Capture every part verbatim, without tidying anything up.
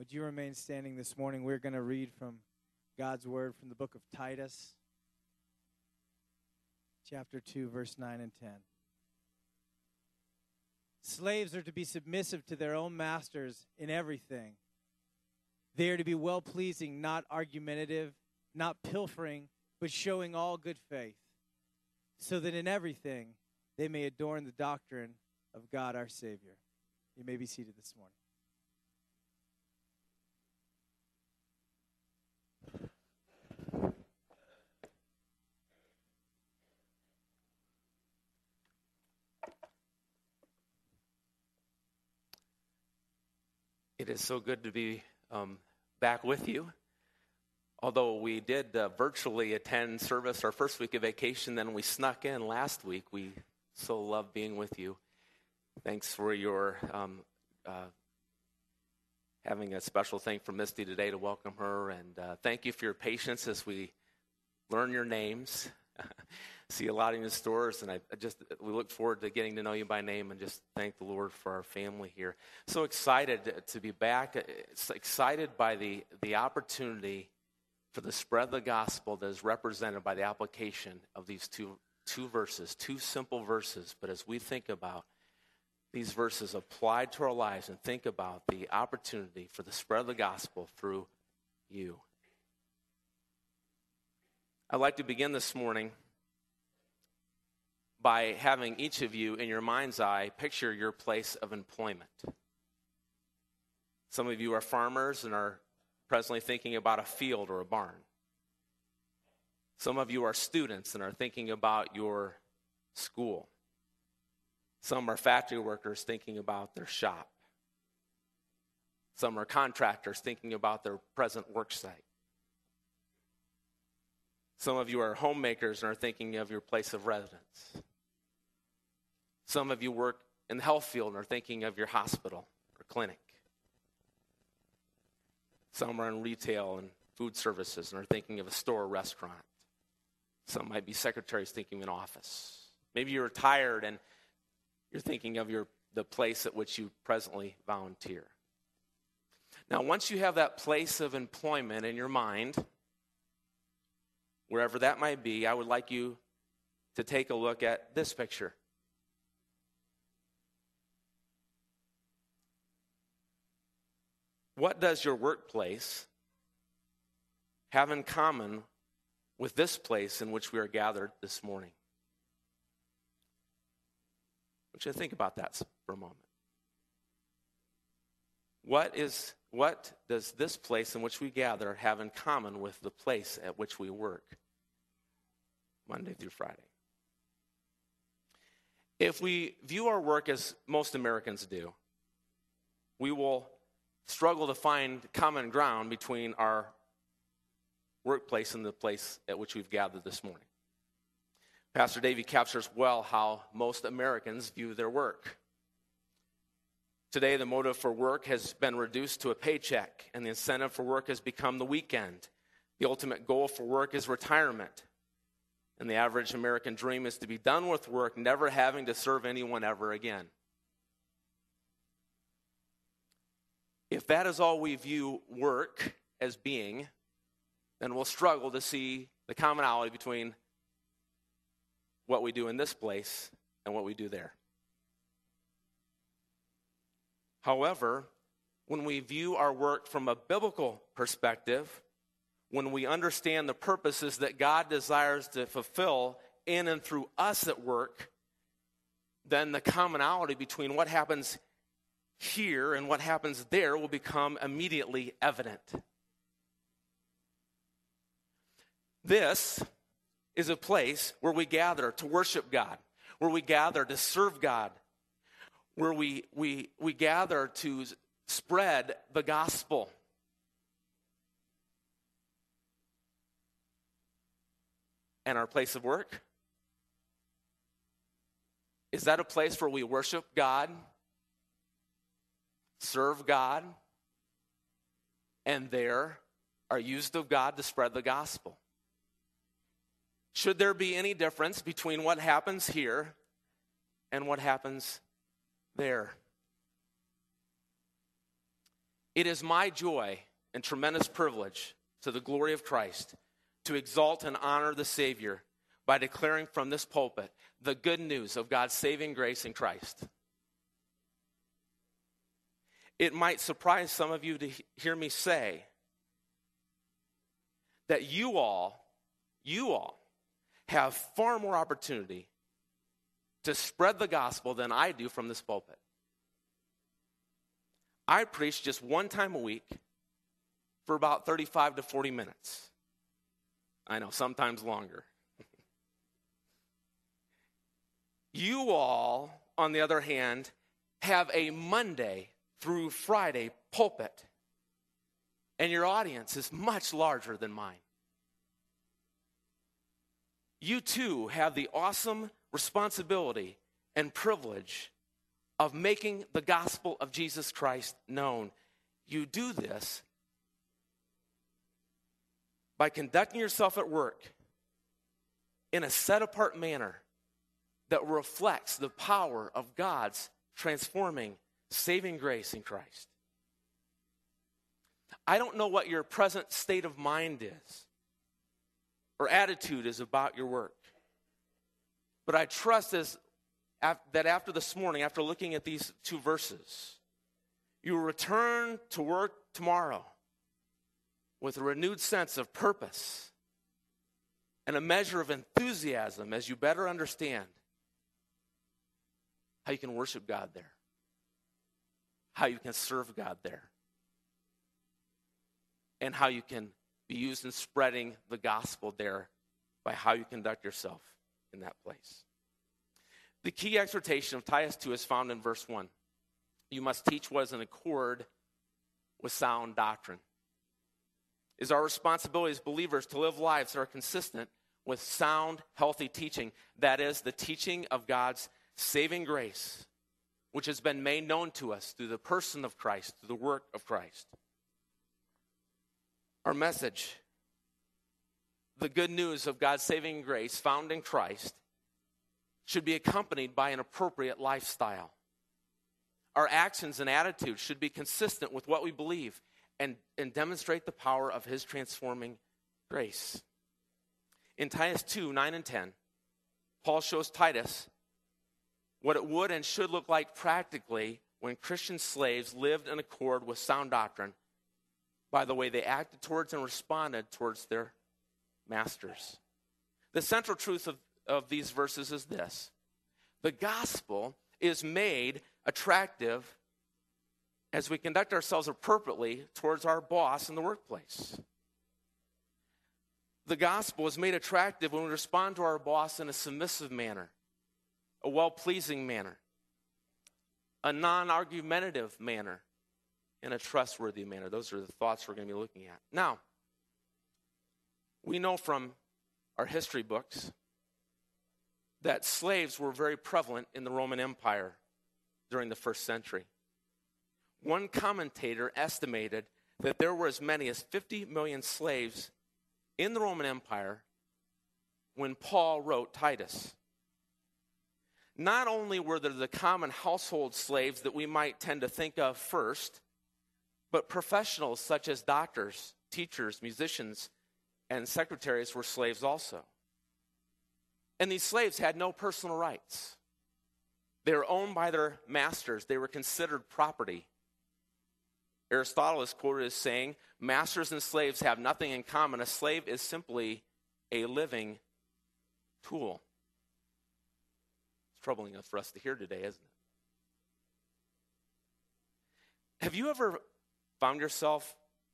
Would you remain standing this morning? We're going to read from God's Word from the book of Titus, chapter two, verse nine and ten. Slaves are to be submissive to their own masters in everything. They are to be well-pleasing, not argumentative, not pilfering, but showing all good faith, so that in everything they may adorn the doctrine of God our Savior. You may be seated this morning. It is so good to be um, back with you. Although we did uh, virtually attend service our first week of vacation, then we snuck in last week. We so love being with you. Thanks for your um, uh, having a special thing for Misty today to welcome her. And uh, thank you for your patience as we learn your names. See a lot in the stores, and I just we look forward to getting to know you by name and just thank the Lord for our family here. So excited to be back. It's excited by the, the opportunity for the spread of the gospel that is represented by the application of these two two verses, two simple verses. But as we think about these verses applied to our lives and think about the opportunity for the spread of the gospel through you. I'd like to begin this morning by having each of you in your mind's eye picture your place of employment. Some of you are farmers and are presently thinking about a field or a barn. Some of you are students and are thinking about your school. Some are factory workers thinking about their shop. Some are contractors thinking about their present work site. Some of you are homemakers and are thinking of your place of residence. Some of you work in the health field and are thinking of your hospital or clinic. Some are in retail and food services and are thinking of a store or restaurant. Some might be secretaries thinking of an office. Maybe you're retired and you're thinking of your the place at which you presently volunteer. Now, once you have that place of employment in your mind, wherever that might be, I would like you to take a look at this picture. What does your workplace have in common with this place in which we are gathered this morning? I want you to think about that for a moment. What is what does this place in which we gather have in common with the place at which we work Monday through Friday? If we view our work as most Americans do, we will struggle to find common ground between our workplace and the place at which we've gathered this morning. Pastor Davey captures well how most Americans view their work. Today, the motive for work has been reduced to a paycheck, and the incentive for work has become the weekend. The ultimate goal for work is retirement, and the average American dream is to be done with work, never having to serve anyone ever again. If that is all we view work as being, then we'll struggle to see the commonality between what we do in this place and what we do there. However, when we view our work from a biblical perspective, when we understand the purposes that God desires to fulfill in and through us at work, then the commonality between what happens here and what happens there will become immediately evident. This is a place where we gather to worship God, where we gather to serve God, where we we we gather to spread the gospel. And our place of work? Is that a place where we worship God, serve God, and there are used of God to spread the gospel? Should there be any difference between what happens here and what happens there? It is my joy and tremendous privilege to the glory of Christ to exalt and honor the Savior by declaring from this pulpit the good news of God's saving grace in Christ. It might surprise some of you to hear me say that you all, you all have far more opportunity to spread the gospel than I do from this pulpit. I preach just one time a week for about thirty-five to forty minutes. I know, sometimes longer. You all, on the other hand, have a Monday through Friday pulpit, and your audience is much larger than mine. You too have the awesome responsibility and privilege of making the gospel of Jesus Christ known. You do this by conducting yourself at work in a set-apart manner that reflects the power of God's transforming, saving grace in Christ. I don't know what your present state of mind is or attitude is about your work, but I trust as, that after this morning, after looking at these two verses, you will return to work tomorrow with a renewed sense of purpose and a measure of enthusiasm as you better understand how you can worship God there, how you can serve God there, and how you can be used in spreading the gospel there by how you conduct yourself in that place. The key exhortation of Titus two is found in verse one. You must teach what is in accord with sound doctrine. It is our responsibility as believers to live lives that are consistent with sound, healthy teaching. That is, the teaching of God's saving grace, which has been made known to us through the person of Christ, through the work of Christ. Our message, the good news of God's saving grace found in Christ, should be accompanied by an appropriate lifestyle. Our actions and attitudes should be consistent with what we believe and, and demonstrate the power of his transforming grace. In Titus two, nine and ten, Paul shows Titus what it would and should look like practically when Christian slaves lived in accord with sound doctrine by the way they acted towards and responded towards their masters. The central truth of, of these verses is this: the gospel is made attractive as we conduct ourselves appropriately towards our boss in the workplace. The gospel is made attractive when we respond to our boss in a submissive manner, a well-pleasing manner, a non-argumentative manner, and a trustworthy manner. Those are the thoughts we're going to be looking at. Now, we know from our history books that slaves were very prevalent in the Roman Empire during the first century. One commentator estimated that there were as many as fifty million slaves in the Roman Empire when Paul wrote Titus. Not only were there the common household slaves that we might tend to think of first, but professionals such as doctors, teachers, musicians, and secretaries were slaves also. And these slaves had no personal rights. They were owned by their masters. They were considered property. Aristotle is quoted as saying, masters and slaves have nothing in common. A slave is simply a living tool. It's troubling enough for us to hear today, isn't it? Have you ever found yourself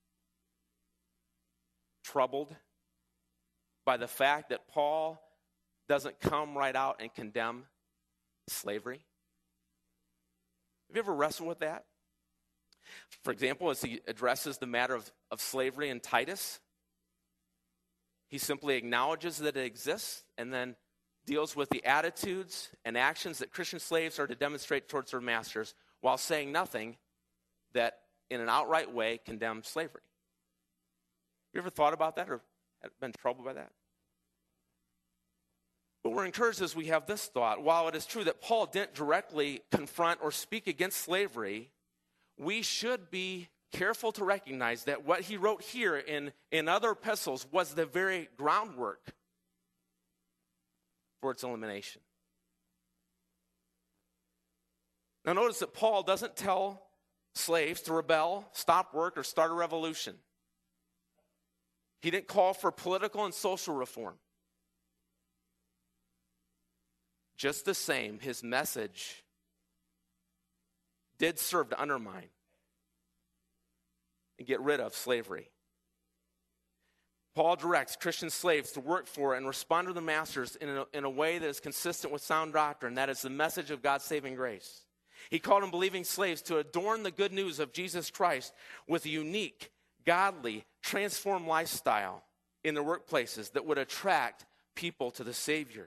troubled by the fact that Paul doesn't come right out and condemn slavery? Have you ever wrestled with that? For example, as he addresses the matter of, of slavery in Titus, he simply acknowledges that it exists and then deals with the attitudes and actions that Christian slaves are to demonstrate towards their masters while saying nothing that in an outright way condemns slavery. Have you ever thought about that or been troubled by that? But we're encouraged as we have this thought. While it is true that Paul didn't directly confront or speak against slavery, we should be careful to recognize that what he wrote here in, in other epistles was the very groundwork for its elimination. Now notice that Paul doesn't tell slaves to rebel, stop work, or start a revolution. He didn't call for political and social reform. Just the same, his message did serve to undermine and get rid of slavery. Paul directs Christian slaves to work for and respond to their masters in a, in a way that is consistent with sound doctrine. That is the message of God's saving grace. He called on believing slaves to adorn the good news of Jesus Christ with a unique, godly, transformed lifestyle in their workplaces that would attract people to the Savior.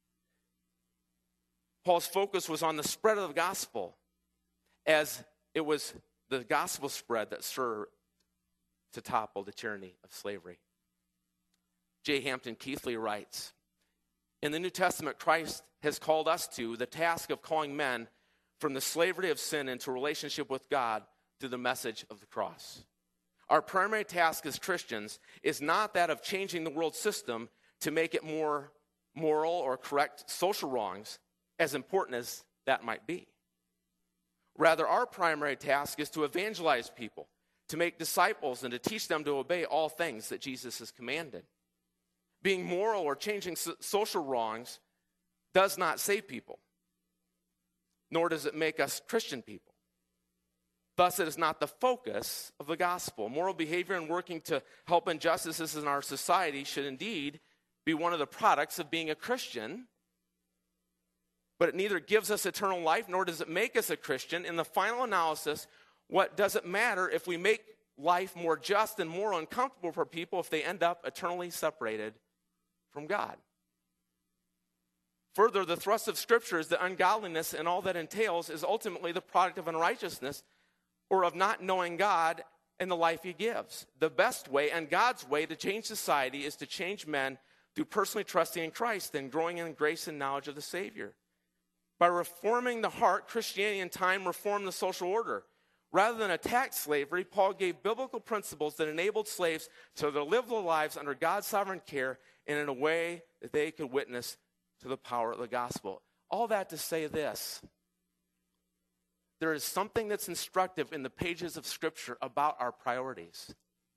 Paul's focus was on the spread of the gospel, as it was the gospel spread that served to topple the tyranny of slavery. J. Hampton Keithley writes, in the New Testament, Christ has called us to the task of calling men from the slavery of sin into a relationship with God through the message of the cross. Our primary task as Christians is not that of changing the world system to make it more moral or correct social wrongs, as important as that might be. Rather, our primary task is to evangelize people, to make disciples, and to teach them to obey all things that Jesus has commanded. Being moral or changing so- social wrongs does not save people, nor does it make us Christian people. Thus, it is not the focus of the gospel. Moral behavior and working to help injustices in our society should indeed be one of the products of being a Christian, but it neither gives us eternal life nor does it make us a Christian. In the final analysis, what does it matter if we make life more just and moral and comfortable for people if they end up eternally separated from God? Further, the thrust of Scripture is that ungodliness and all that entails is ultimately the product of unrighteousness or of not knowing God and the life he gives. The best way and God's way to change society is to change men through personally trusting in Christ and growing in grace and knowledge of the Savior. By reforming the heart, Christianity in time reformed the social order. Rather than attack slavery, Paul gave biblical principles that enabled slaves to live their lives under God's sovereign care and in a way that they could witness to the power of the gospel. All that to say this: there is something that's instructive in the pages of Scripture about our priorities.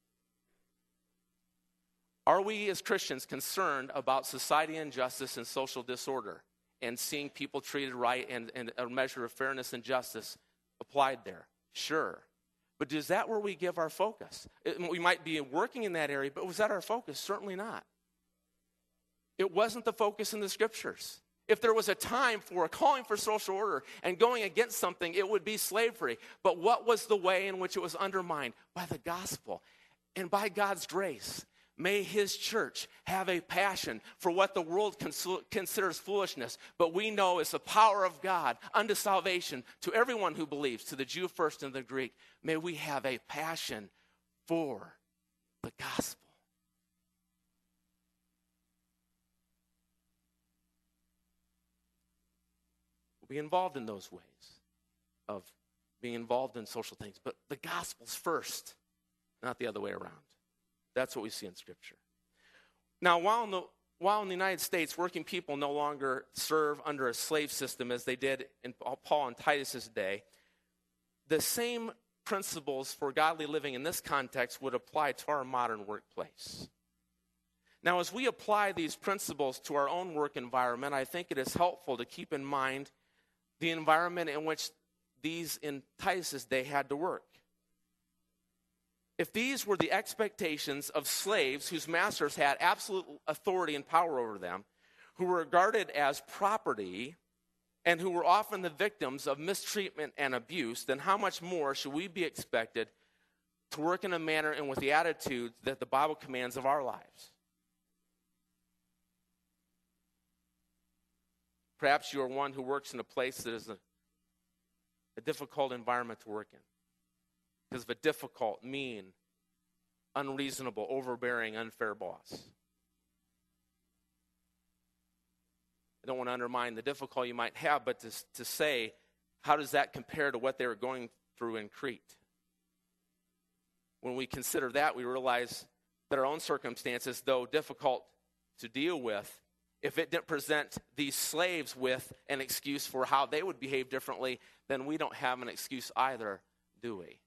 Are we as Christians concerned about society injustice and social disorder and seeing people treated right and, and a measure of fairness and justice applied there? Sure. But is that where we give our focus? It, we might be working in that area, but was that our focus? Certainly not. It wasn't the focus in the Scriptures. If there was a time for a calling for social order and going against something, it would be slavery. But what was the way in which it was undermined? By the gospel and by God's grace. May his church have a passion for what the world cons- considers foolishness, but we know is the power of God unto salvation to everyone who believes, to the Jew first and the Greek. May we have a passion for the gospel. We'll be involved in those ways of being involved in social things, but the gospel's first, not the other way around. That's what we see in Scripture. Now, while in, the, while in the United States, working people no longer serve under a slave system as they did in Paul and Titus's day, the same principles for godly living in this context would apply to our modern workplace. Now, as we apply these principles to our own work environment, I think it is helpful to keep in mind the environment in which these in Titus's day had to work. If these were the expectations of slaves whose masters had absolute authority and power over them, who were regarded as property, and who were often the victims of mistreatment and abuse, then how much more should we be expected to work in a manner and with the attitudes that the Bible commands of our lives? Perhaps you are one who works in a place that is a, a difficult environment to work in, because of a difficult, mean, unreasonable, overbearing, unfair boss. I don't want to undermine the difficulty you might have, but to, to say, how does that compare to what they were going through in Crete? when we consider that, we realize that our own circumstances, though difficult to deal with, if it didn't present these slaves with an excuse for how they would behave differently, then we don't have an excuse either, do we?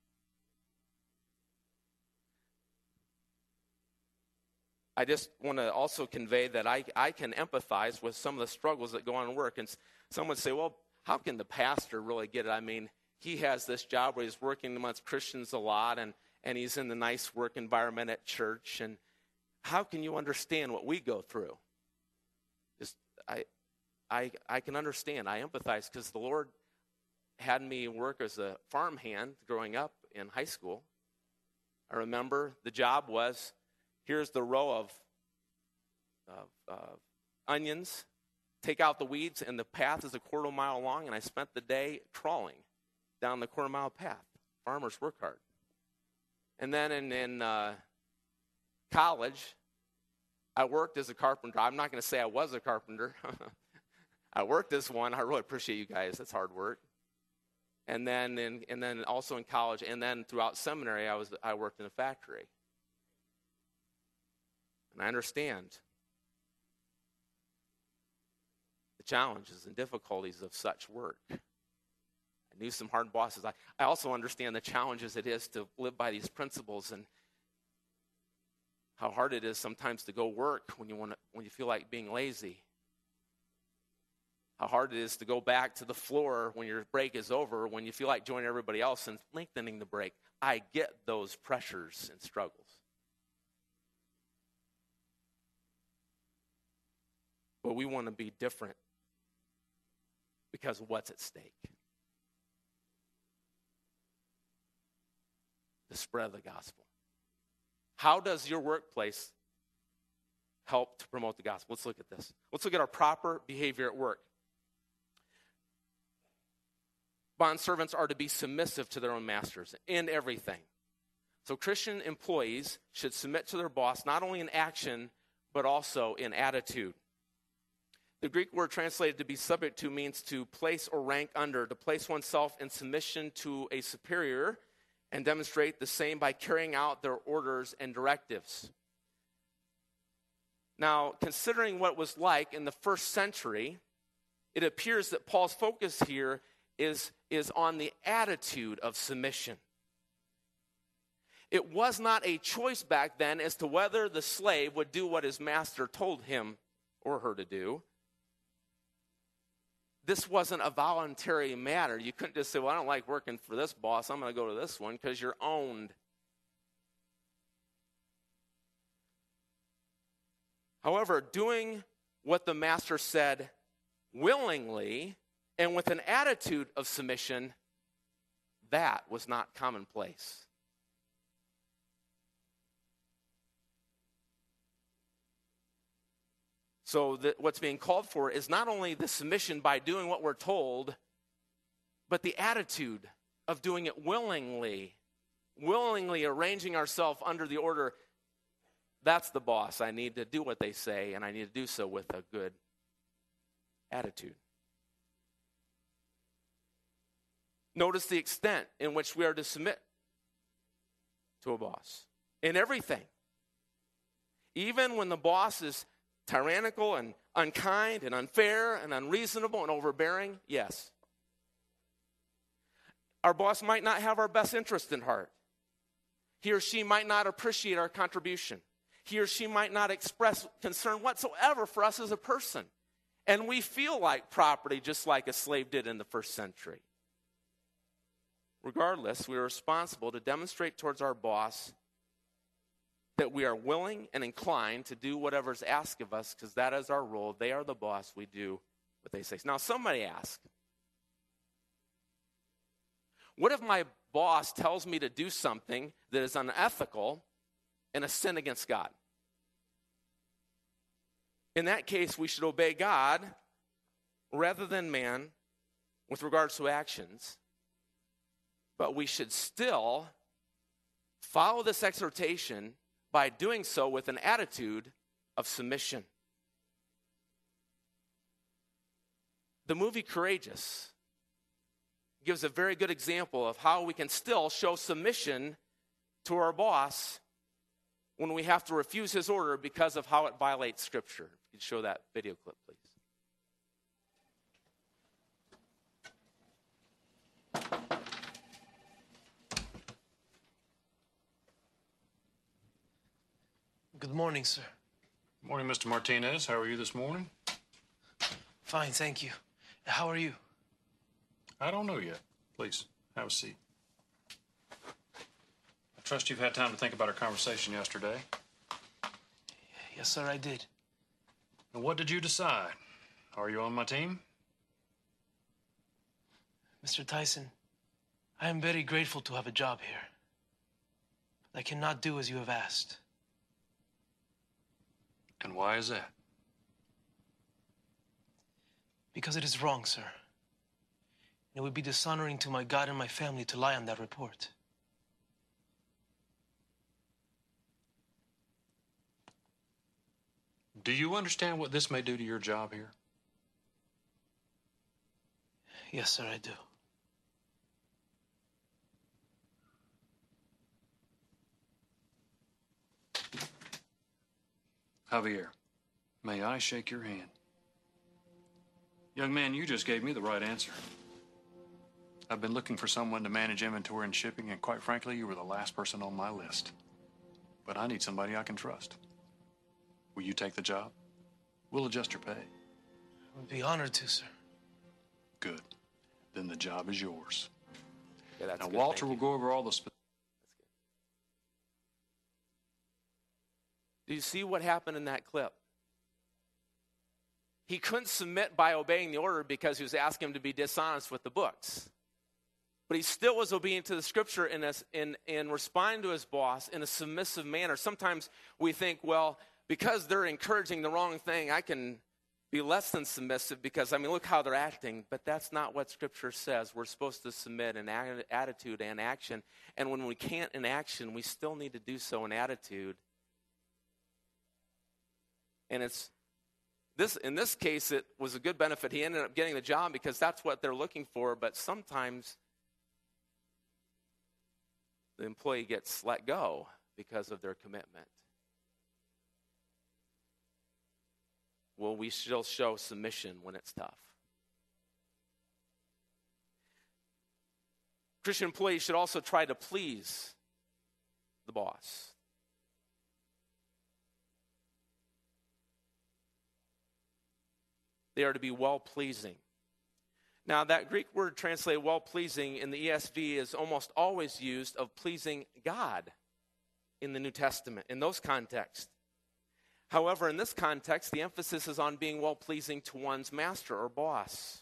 I just want to also convey that I, I can empathize with some of the struggles that go on in work. And some would say, well, how can the pastor really get it? I mean, he has this job where he's working amongst Christians a lot, and, and he's in the nice work environment at church. And how can you understand what we go through? Just I, I, I can understand. I empathize because the Lord had me work as a farmhand growing up in high school. I remember the job was, here's the row of, of uh, onions, take out the weeds, and the path is a quarter mile long, and I spent the day crawling down the quarter mile path. Farmers work hard. And then in, in uh, college, I worked as a carpenter. I'm not going to say I was a carpenter. I worked as one. I really appreciate you guys. That's hard work. And then, in, and then also in college, and then throughout seminary, I was I worked in a factory. And I understand the challenges and difficulties of such work. I knew some hard bosses. I, I also understand the challenges it is to live by these principles and how hard it is sometimes to go work when you want to, when you feel like being lazy. How hard it is to go back to the floor when your break is over, when you feel like joining everybody else and lengthening the break. I get those pressures and struggles. But we want to be different because of what's at stake. The spread of the gospel. How does your workplace help to promote the gospel? Let's look at this. Let's look at our proper behavior at work. Bondservants are to be submissive to their own masters in everything. So Christian employees should submit to their boss not only in action, but also in attitude. The Greek word translated to be subject to means to place or rank under, to place oneself in submission to a superior and demonstrate the same by carrying out their orders and directives. Now, considering what it was like in the first century, it appears that Paul's focus here is, is on the attitude of submission. It was not a choice back then as to whether the slave would do what his master told him or her to do. This wasn't a voluntary matter. You couldn't just say, well, I don't like working for this boss. I'm going to go to this one, because you're owned. However, doing what the master said willingly and with an attitude of submission, that was not commonplace. So that what's being called for is not only the submission by doing what we're told, but the attitude of doing it willingly, willingly arranging ourselves under the order. That's the boss. I need to do what they say, and I need to do so with a good attitude. Notice the extent in which we are to submit to a boss in everything. Even when the boss is tyrannical and unkind and unfair and unreasonable and overbearing, yes. Our boss might not have our best interest in heart. He or she might not appreciate our contribution. He or she might not express concern whatsoever for us as a person. And we feel like property just like a slave did in the first century. Regardless, we are responsible to demonstrate towards our boss that we are willing and inclined to do whatever's asked of us, because that is our role. They are the boss. We do what they say. Now, somebody asked, what if my boss tells me to do something that is unethical and a sin against God? In that case, we should obey God rather than man with regards to actions, but we should still follow this exhortation by doing so with an attitude of submission. The movie Courageous gives a very good example of how we can still show submission to our boss when we have to refuse his order because of how it violates Scripture. If you could show that video clip, please. Good morning, sir. Good morning, Mister Martinez. How are you this morning? Fine, thank you. How are you? I don't know yet. Please, have a seat. I trust you've had time to think about our conversation yesterday. Yes, sir, I did. And what did you decide? Are you on my team? Mister Tyson, I am very grateful to have a job here. But I cannot do as you have asked. And why is that? Because it is wrong, sir. It would be dishonoring to my God and my family to lie on that report. Do you understand what this may do to your job here? Yes, sir, I do. Javier, may I shake your hand? Young man, you just gave me the right answer. I've been looking for someone to manage inventory and shipping, and quite frankly, you were the last person on my list. But I need somebody I can trust. Will you take the job? We'll adjust your pay. I would be honored to, sir. Good. Then the job is yours. Yeah, that's now, good. Walter Thank will you. go over all the specifics. Do you see what happened in that clip? He couldn't submit by obeying the order because he was asking him to be dishonest with the books. But he still was obedient to the Scripture in, a, in, in responding to his boss in a submissive manner. Sometimes we think, well, because they're encouraging the wrong thing, I can be less than submissive because, I mean, look how they're acting. But that's not what Scripture says. We're supposed to submit in attitude and action. And when we can't in action, we still need to do so in attitude. And it's this in this case, it was a good benefit. He ended up getting the job because that's what they're looking for. But sometimes the employee gets let go because of their commitment. Will we still show submission when it's tough? Christian employees should also try to please the boss. They are to be well-pleasing. Now, that Greek word translated well-pleasing in the E S V is almost always used of pleasing God in the New Testament, in those contexts. However, in this context, the emphasis is on being well-pleasing to one's master or boss.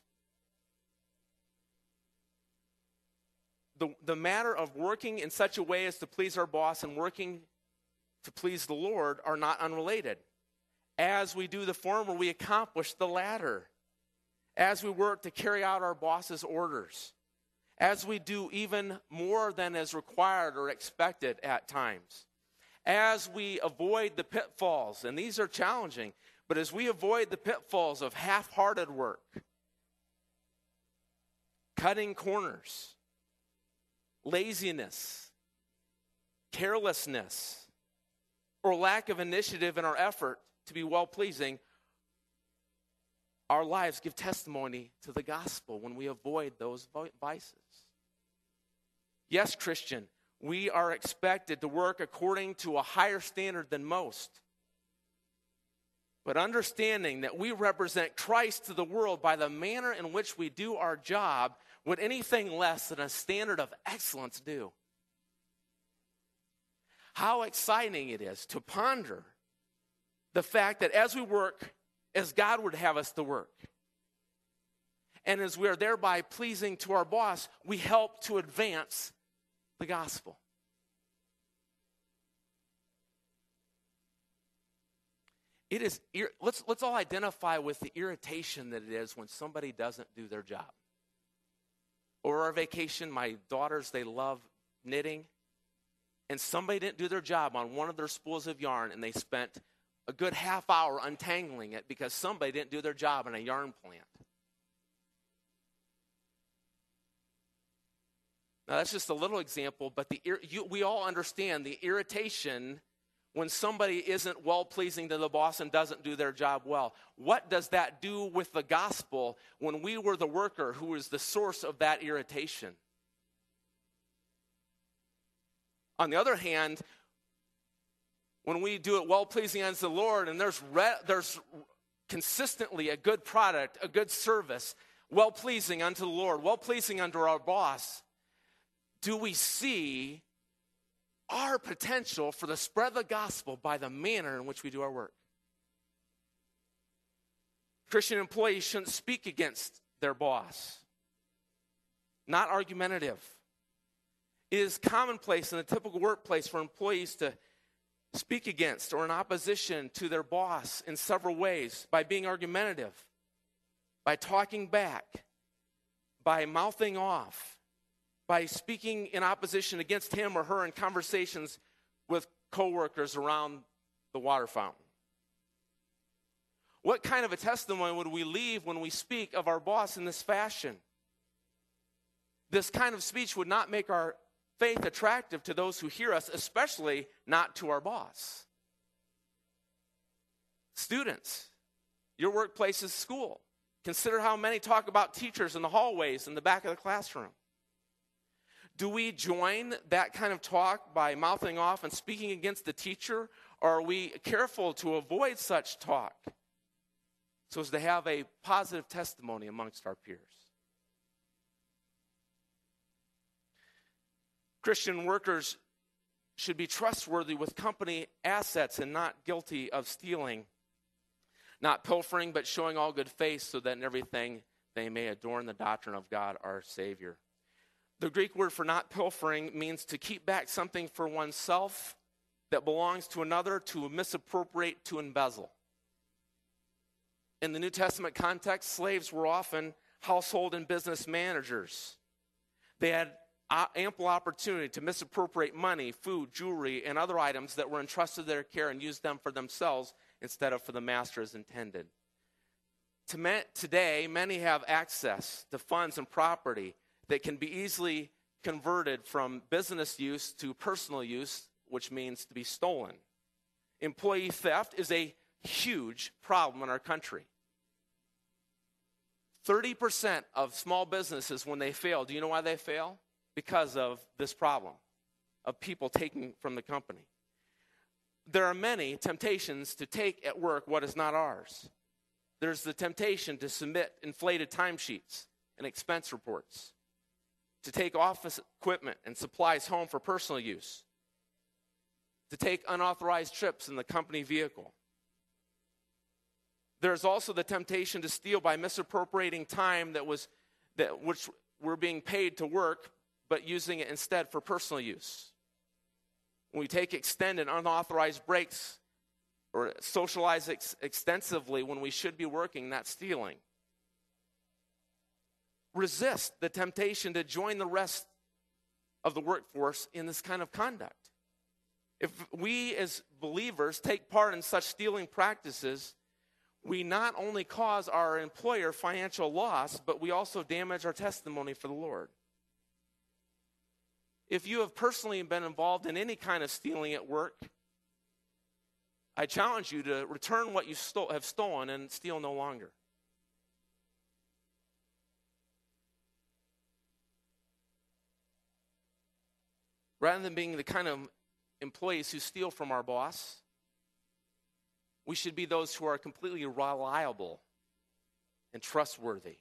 The, the matter of working in such a way as to please our boss and working to please the Lord are not unrelated. As we do the former, we accomplish the latter. As we work to carry out our boss's orders. As we do even more than is required or expected at times. As we avoid the pitfalls, and these are challenging, but as we avoid the pitfalls of half-hearted work, cutting corners, laziness, carelessness, or lack of initiative in our effort to be well-pleasing, our lives give testimony to the gospel when we avoid those vices. Yes, Christian, we are expected to work according to a higher standard than most. But understanding that we represent Christ to the world by the manner in which we do our job, would anything less than a standard of excellence do? How exciting it is to ponder the fact that as we work as God would have us to work, and as we are thereby pleasing to our boss, we help to advance the gospel. It is, let's, let's all identify with the irritation that it is when somebody doesn't do their job. Over our vacation, my daughters, they love knitting, and somebody didn't do their job on one of their spools of yarn, and they spent a good half hour untangling it because somebody didn't do their job in a yarn plant. Now, that's just a little example, but the you, we all understand the irritation when somebody isn't well-pleasing to the boss and doesn't do their job well. What does that do with the gospel when we were the worker who is the source of that irritation? On the other hand, when we do it well-pleasing unto the Lord and there's re- there's consistently a good product, a good service, well-pleasing unto the Lord, well-pleasing unto our boss, do we see our potential for the spread of the gospel by the manner in which we do our work? Christian employees shouldn't speak against their boss, not argumentative. It is commonplace in a typical workplace for employees to speak against or in opposition to their boss in several ways: by being argumentative, by talking back, by mouthing off, by speaking in opposition against him or her in conversations with coworkers around the water fountain. What kind of a testimony would we leave when we speak of our boss in this fashion? This kind of speech would not make our faith attractive to those who hear us, especially not to our boss. Students, your workplace is school. Consider how many talk about teachers in the hallways in the back of the classroom. Do we join that kind of talk by mouthing off and speaking against the teacher, or are we careful to avoid such talk so as to have a positive testimony amongst our peers? Christian workers should be trustworthy with company assets and not guilty of stealing, not pilfering, but showing all good faith, so that in everything they may adorn the doctrine of God our Savior. The Greek word for not pilfering means to keep back something for oneself that belongs to another, to misappropriate, to embezzle. In the New Testament context, slaves were often household and business managers. They had ample opportunity to misappropriate money, food, jewelry, and other items that were entrusted to their care and use them for themselves instead of for the master as intended. Today, many have access to funds and property that can be easily converted from business use to personal use, which means to be stolen. Employee theft is a huge problem in our country. thirty percent of small businesses, when they fail, do you know why they fail? Because of this problem of people taking from the company. There are many temptations to take at work what is not ours. There's the temptation to submit inflated timesheets and expense reports, to take office equipment and supplies home for personal use, to take unauthorized trips in the company vehicle. There's also the temptation to steal by misappropriating time that was that which we're being paid to work, but using it instead for personal use. When we take extended unauthorized breaks or socialize ex- extensively when we should be working, that's stealing. Resist the temptation to join the rest of the workforce in this kind of conduct. If we as believers take part in such stealing practices, we not only cause our employer financial loss, but we also damage our testimony for the Lord. If you have personally been involved in any kind of stealing at work, I challenge you to return what you sto- have stolen and steal no longer. Rather than being the kind of employees who steal from our boss, we should be those who are completely reliable and trustworthy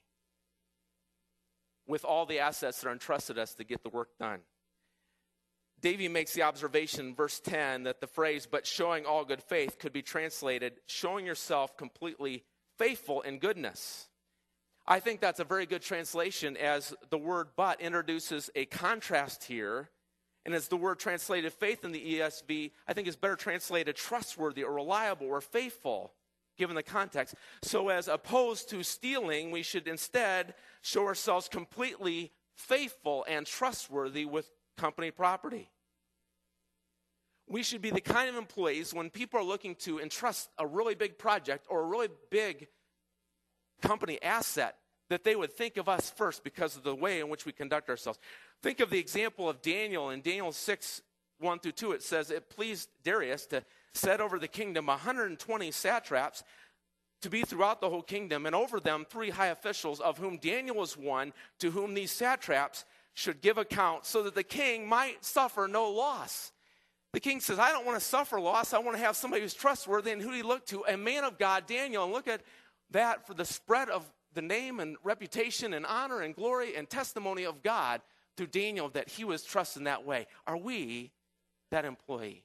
with all the assets that are entrusted us to get the work done. Davy makes the observation in verse ten that the phrase, but showing all good faith, could be translated, showing yourself completely faithful in goodness. I think that's a very good translation, as the word but introduces a contrast here. And as the word translated faith in the E S V, I think is better translated trustworthy or reliable or faithful, given the context. So as opposed to stealing, we should instead show ourselves completely faithful and trustworthy with company property. We should be the kind of employees, when people are looking to entrust a really big project or a really big company asset that they would think of us first because of the way in which we conduct ourselves. Think of the example of Daniel. In Daniel six, one through two, it says, it pleased Darius to set over the kingdom one hundred twenty satraps to be throughout the whole kingdom, and over them three high officials, of whom Daniel was one, to whom these satraps should give account, so that the king might suffer no loss. The king says, I don't want to suffer loss. I want to have somebody who's trustworthy. And who do he look to? A man of God, Daniel. And look at that for the spread of the name and reputation and honor and glory and testimony of God through Daniel, that he was trusted in that way. Are we that employee?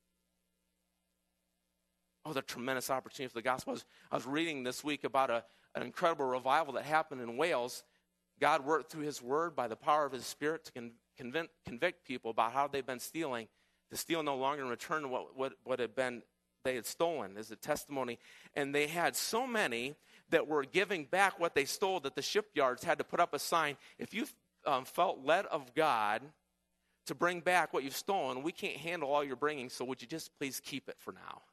Oh, the tremendous opportunity for the gospel. I was, I was reading this week about a, an incredible revival that happened in Wales. God worked through his word by the power of his spirit to con, convict, convict people about how they've been stealing, to steal no longer and return what, what, what had been they had stolen as a testimony. And they had so many that were giving back what they stole that the shipyards had to put up a sign, if you um, felt led of God to bring back what you've stolen, we can't handle all you're bringing, so would you just please keep it for now?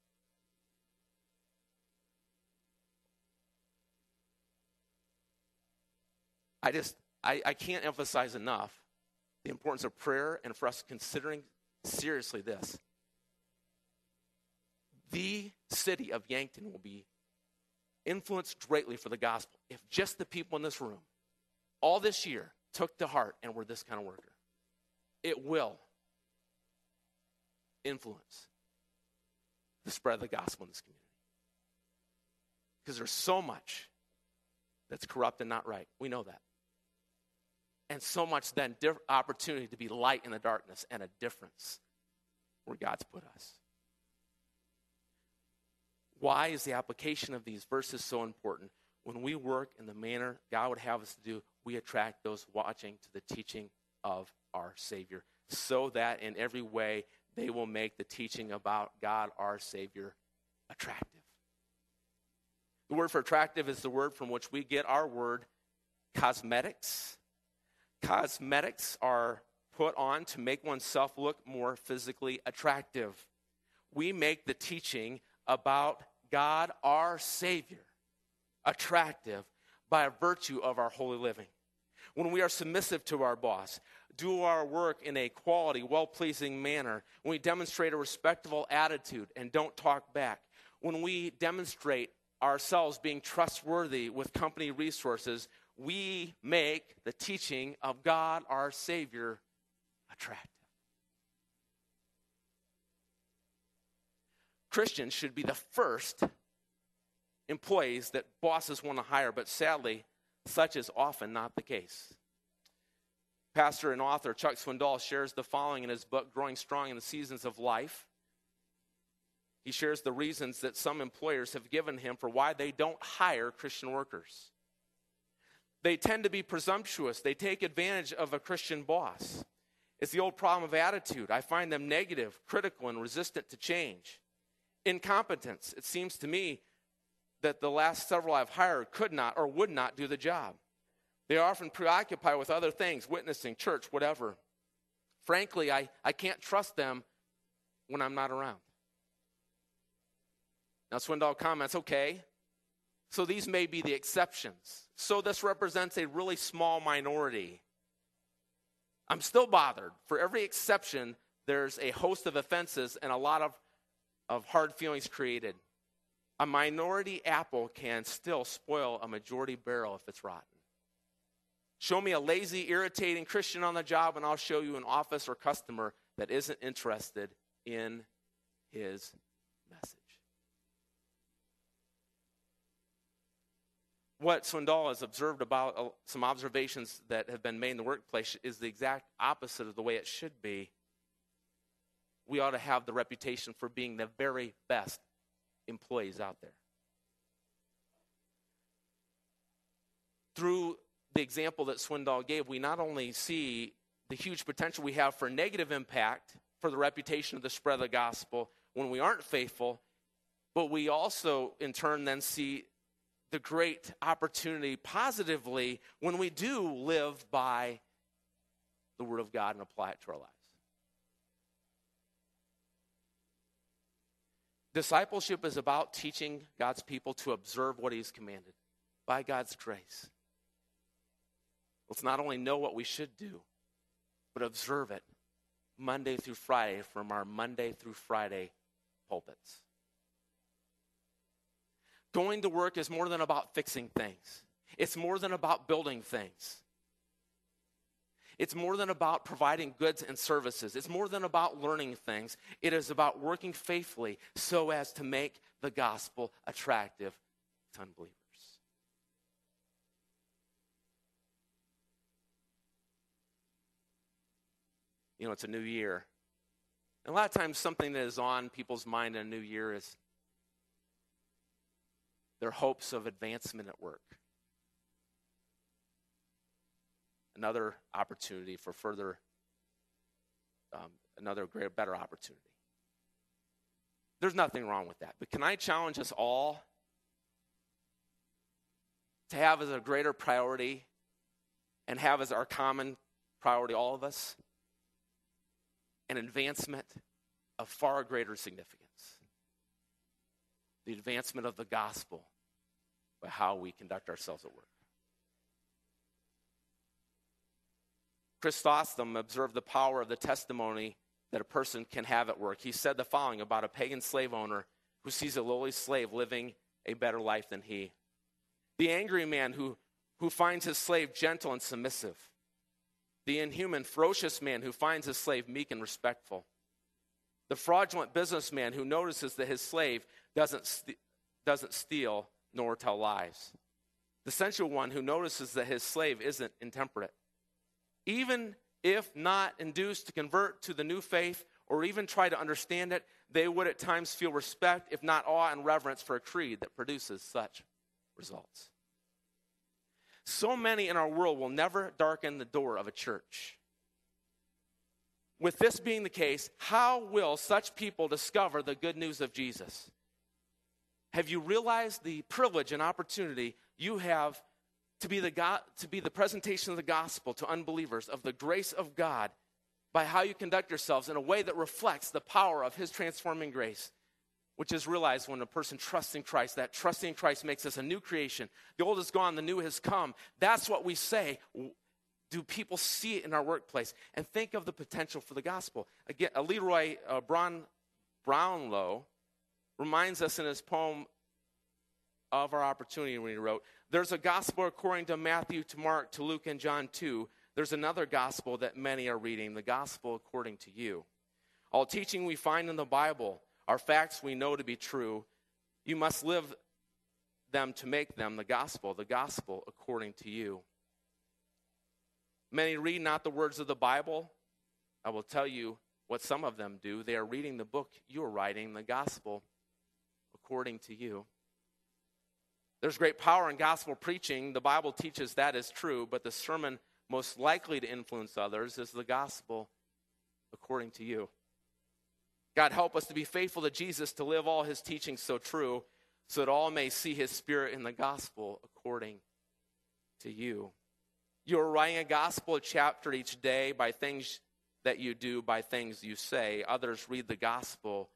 I just, I, I can't emphasize enough the importance of prayer and for us considering seriously this. The city of Yankton will be influenced greatly for the gospel if just the people in this room all this year took to heart and were this kind of worker. It will influence the spread of the gospel in this community. Because there's so much that's corrupt and not right. We know that. And so much then diff- opportunity to be light in the darkness and a difference where God's put us. Why is the application of these verses so important? When we work in the manner God would have us to do, we attract those watching to the teaching of our Savior, so that in every way they will make the teaching about God, our Savior, attractive. The word for attractive is the word from which we get our word cosmetics. Cosmetics are put on to make oneself look more physically attractive. We make the teaching about God, our Savior, attractive by virtue of our holy living. When we are submissive to our boss, do our work in a quality, well-pleasing manner, when we demonstrate a respectable attitude and don't talk back, when we demonstrate ourselves being trustworthy with company resources, we make the teaching of God, our Savior, attractive. Christians should be the first employees that bosses want to hire, but sadly, such is often not the case. Pastor and author Chuck Swindoll shares the following in his book, Growing Strong in the Seasons of Life. He shares the reasons that some employers have given him for why they don't hire Christian workers. They tend to be presumptuous. They take advantage of a Christian boss. It's the old problem of attitude. I find them negative, critical, and resistant to change. Incompetence. It seems to me that the last several I've hired could not or would not do the job. They are often preoccupied with other things, witnessing, church, whatever. Frankly, I, I can't trust them when I'm not around. Now, Swindoll comments, okay, so these may be the exceptions. So this represents a really small minority. I'm still bothered. For every exception, there's a host of offenses and a lot of, of hard feelings created. A minority apple can still spoil a majority barrel if it's rotten. Show me a lazy, irritating Christian on the job, and I'll show you an office or customer that isn't interested in his message. What Swindoll has observed about uh, some observations that have been made in the workplace is the exact opposite of the way it should be. We ought to have the reputation for being the very best employees out there. Through the example that Swindoll gave, we not only see the huge potential we have for negative impact for the reputation of the spread of the gospel when we aren't faithful, but we also, in turn, then see the great opportunity positively when we do live by the Word of God and apply it to our lives. Discipleship is about teaching God's people to observe what He's commanded by God's grace. Let's not only know what we should do, but observe it Monday through Friday from our Monday through Friday pulpits. Going to work is more than about fixing things. It's more than about building things. It's more than about providing goods and services. It's more than about learning things. It is about working faithfully so as to make the gospel attractive to unbelievers. You know, it's a new year. And a lot of times something that is on people's mind in a new year is their hopes of advancement at work. Another opportunity for further, um, another greater, better opportunity. There's nothing wrong with that. But can I challenge us all to have as a greater priority and have as our common priority, all of us, an advancement of far greater significance. The advancement of the gospel by how we conduct ourselves at work. Chrysostom observed the power of the testimony that a person can have at work. He said the following about a pagan slave owner who sees a lowly slave living a better life than he. The angry man who, who finds his slave gentle and submissive. The inhuman, ferocious man who finds his slave meek and respectful. The fraudulent businessman who notices that his slave doesn't, st- doesn't steal nor tell lies. The sensual one who notices that his slave isn't intemperate. Even if not induced to convert to the new faith or even try to understand it, they would at times feel respect, if not awe and reverence, for a creed that produces such results. So many in our world will never darken the door of a church. With this being the case, how will such people discover the good news of Jesus? Have you realized the privilege and opportunity you have to be the God, to be the presentation of the gospel to unbelievers of the grace of God by how you conduct yourselves in a way that reflects the power of his transforming grace, which is realized when a person trusts in Christ. That trusting in Christ makes us a new creation. The old is gone, the new has come. That's what we say. Do people see it in our workplace? And think of the potential for the gospel. Again, Leroy uh, Brown, Brownlow reminds us in his poem of our opportunity when he wrote, there's a gospel according to Matthew, to Mark, to Luke, and John too. There's another gospel that many are reading, the gospel according to you. All teaching we find in the Bible are facts we know to be true. You must live them to make them the gospel, the gospel according to you. Many read not the words of the Bible. I will tell you what some of them do. They are reading the book you are writing, the gospel according to you. There's great power in gospel preaching. The Bible teaches that is true, but the sermon most likely to influence others is the gospel according to you. God, help us to be faithful to Jesus, to live all his teachings so true, so that all may see his spirit in the gospel according to you. You are writing a gospel chapter each day by things that you do, by things you say. Others read the gospel,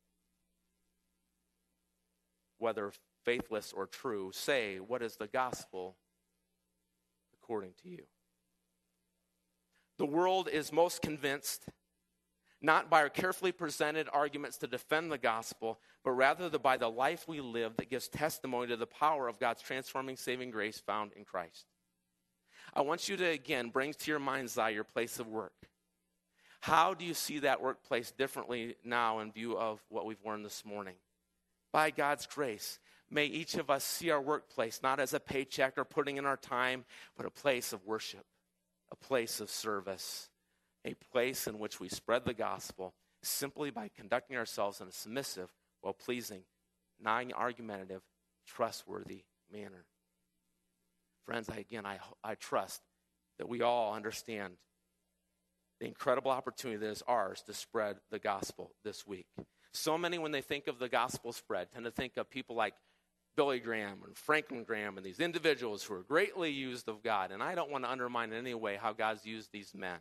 whether faithless or true. Say, what is the gospel according to you? The world is most convinced, not by our carefully presented arguments to defend the gospel, but rather by the life we live that gives testimony to the power of God's transforming, saving grace found in Christ. I want you to, again, bring to your mind's eye your place of work. How do you see that workplace differently now in view of what we've learned this morning? By God's grace, may each of us see our workplace not as a paycheck or putting in our time, but a place of worship, a place of service, a place in which we spread the gospel simply by conducting ourselves in a submissive, well-pleasing, non-argumentative, trustworthy manner. Friends, I, again, I, I trust that we all understand the incredible opportunity that is ours to spread the gospel this week. So many, when they think of the gospel spread, tend to think of people like Billy Graham and Franklin Graham and these individuals who are greatly used of God. And I don't want to undermine in any way how God's used these men.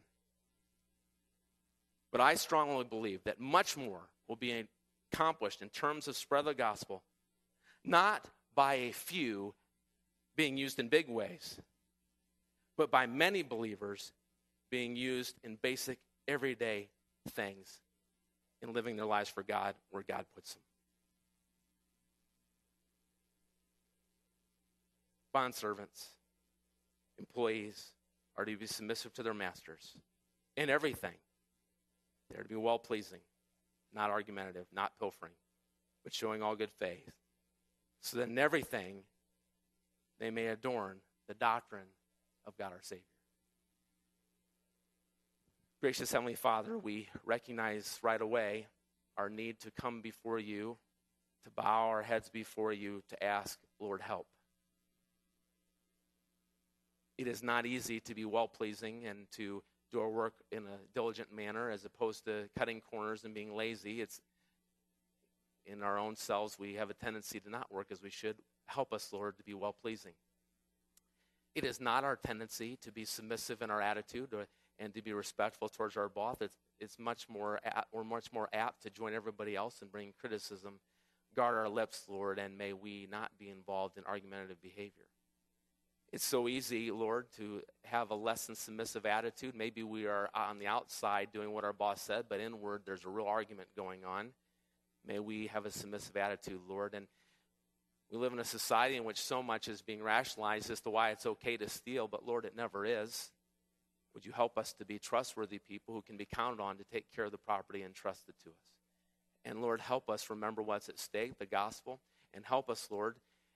But I strongly believe that much more will be accomplished in terms of spread the gospel, not by a few being used in big ways, but by many believers being used in basic, everyday things in living their lives for God where God puts them. Bondservants, employees are to be submissive to their masters in everything. They're to be well-pleasing, not argumentative, not pilfering, but showing all good faith, so that in everything they may adorn the doctrine of God our Savior. Gracious Heavenly Father, we recognize right away our need to come before you, to bow our heads before you, to ask, Lord, help. It is not easy to be well-pleasing and to do our work in a diligent manner as opposed to cutting corners and being lazy. It's in our own selves, we have a tendency to not work as we should. Help us, Lord, to be well-pleasing. It is not our tendency to be submissive in our attitude or, and to be respectful towards our boss. It's, it's much more, we're much more apt to join everybody else and bring criticism. Guard our lips, Lord, and may we not be involved in argumentative behavior. It's so easy, Lord, to have a less than submissive attitude. Maybe we are on the outside doing what our boss said, but inward there's a real argument going on. May we have a submissive attitude, Lord. And we live in a society in which so much is being rationalized as to why it's okay to steal, but Lord, it never is. Would you help us to be trustworthy people who can be counted on to take care of the property entrusted to us? And Lord, help us remember what's at stake, the gospel, and help us, Lord,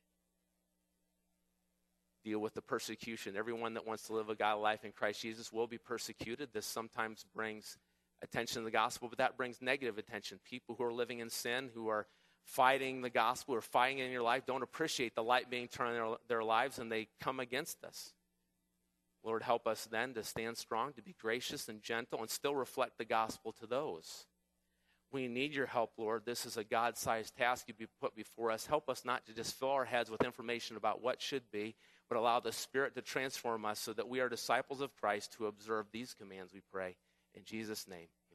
deal with the persecution. Everyone that wants to live a godly life in Christ Jesus will be persecuted. This sometimes brings attention to the gospel, but that brings negative attention. People who are living in sin, who are fighting the gospel or fighting in your life, don't appreciate the light being turned in their, their lives, and they come against us. Lord, help us then to stand strong, to be gracious and gentle, and still reflect the gospel to those. We need your help, Lord. This is a God-sized task you be put before us. Help us not to just fill our heads with information about what should be, but allow the Spirit to transform us so that we are disciples of Christ who observe these commands, we pray. In Jesus' name,